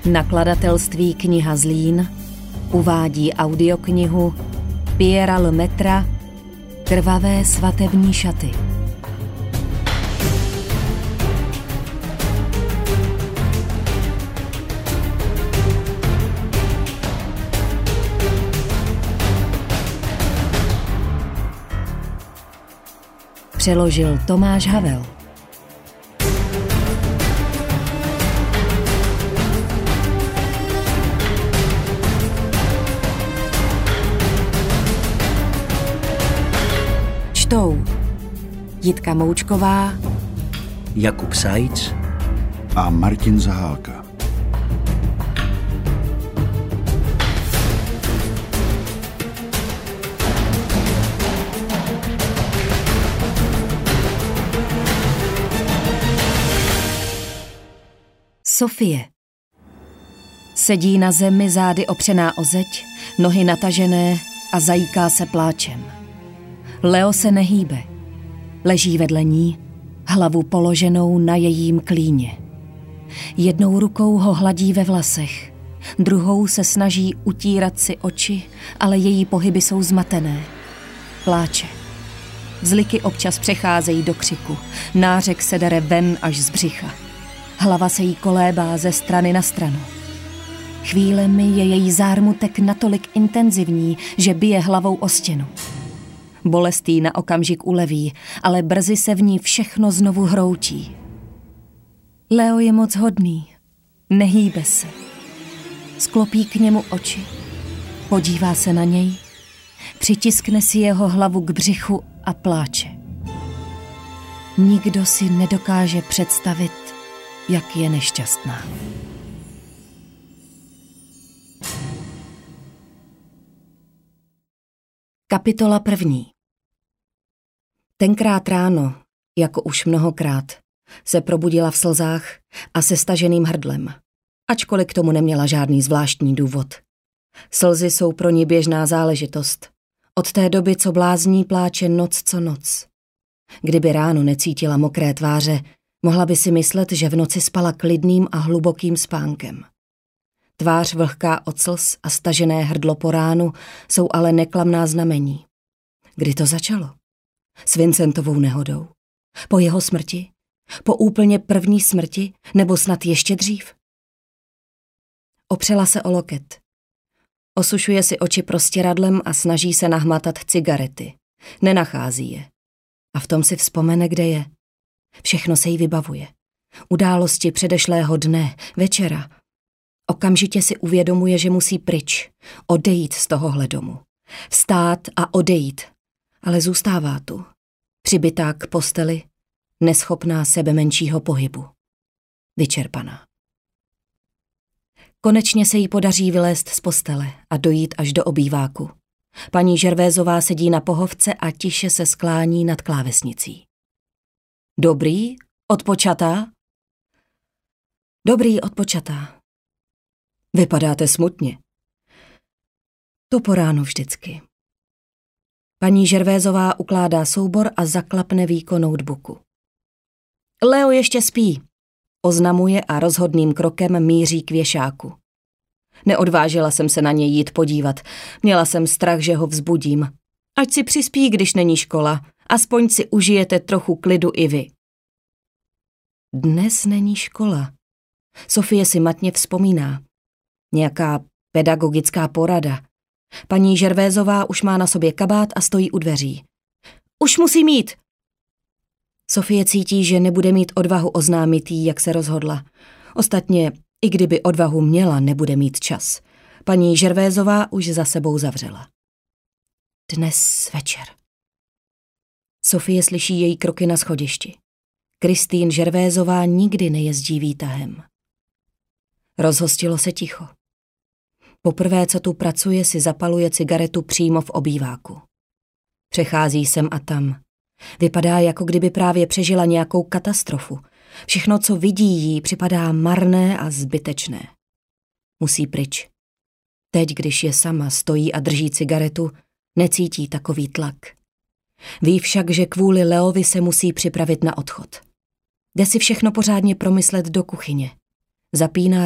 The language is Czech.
Nakladatelství Kniha Zlín uvádí audioknihu Pierra Lemaîtra Krvavé svatební šaty. Přeložil Tomáš Havel. Čtou Jitka Moučková, Jakub Sajc a Martin Zahálka. Sofie. Sedí na zemi zády opřená o zeď, nohy natažené a zajíká se pláčem. Leo se nehýbe. Leží vedle ní, hlavu položenou na jejím klíně. Jednou rukou ho hladí ve vlasech, druhou se snaží utírat si oči, ale její pohyby jsou zmatené. Pláče. Vzliky občas přecházejí do křiku, nářek se dere ven až z břicha. Hlava se jí kolébá ze strany na stranu. Chvílemi je její zármutek natolik intenzivní, že bije hlavou o stěnu. Bolest jí na okamžik uleví, ale brzy se v ní všechno znovu hroutí. Leo je moc hodný, nehýbe se. Sklopí k němu oči, podívá se na něj, přitiskne si jeho hlavu k břichu a pláče. Nikdo si nedokáže představit, jak je nešťastná. Kapitola 1. Tenkrát ráno, jako už mnohokrát, se probudila v slzách a se staženým hrdlem, ačkoliv k tomu neměla žádný zvláštní důvod. Slzy jsou pro ní běžná záležitost. Od té doby, co blázní, pláče noc co noc. Kdyby ráno necítila mokré tváře, mohla by si myslet, že v noci spala klidným a hlubokým spánkem. Tvář vlhká od slz a stažené hrdlo po ránu jsou ale neklamná znamení. Kdy to začalo? S Vincentovou nehodou? Po jeho smrti? Po úplně první smrti? Nebo snad ještě dřív? Opřela se o loket. Osušuje si oči prostěradlem a snaží se nahmatat cigarety. Nenachází je. A v tom si vzpomene, kde je. Všechno se jí vybavuje. Události předešlého dne, večera. Okamžitě si uvědomuje, že musí pryč, odejít z tohohle domu. Vstát a odejít. Ale zůstává tu. Přibitá k posteli, neschopná sebe menšího pohybu. Vyčerpaná. Konečně se jí podaří vylézt z postele a dojít až do obýváku. Paní Žervézová sedí na pohovce a tiše se sklání nad klávesnicí. Dobrý, odpočatá? Dobrý, odpočatá. Vypadáte smutně. To po ránu vždycky. Paní Žervézová ukládá soubor a zaklapne víko notebooku. Leo ještě spí, oznamuje a rozhodným krokem míří k věšáku. Neodvážila jsem se na něj jít podívat. Měla jsem strach, že ho vzbudím. Ať si přispí, když není škola. Aspoň si užijete trochu klidu i vy. Dnes není škola. Sofie si matně vzpomíná. Nějaká pedagogická porada. Paní Žervézová už má na sobě kabát a stojí u dveří. Už musí mít! Sofie cítí, že nebude mít odvahu oznámit jí, jak se rozhodla. Ostatně, i kdyby odvahu měla, nebude mít čas. Paní Žervézová už za sebou zavřela. Dnes večer. Sofie slyší její kroky na schodišti. Kristýn Žervézová nikdy nejezdí výtahem. Rozhostilo se ticho. Poprvé, co tu pracuje, si zapaluje cigaretu přímo v obýváku. Přechází sem a tam. Vypadá, jako kdyby právě přežila nějakou katastrofu. Všechno, co vidí, jí připadá marné a zbytečné. Musí pryč. Teď, když je sama, stojí a drží cigaretu, necítí takový tlak. Ví však, že kvůli Leovi se musí připravit na odchod. Jde si všechno pořádně promyslet do kuchyně. Zapíná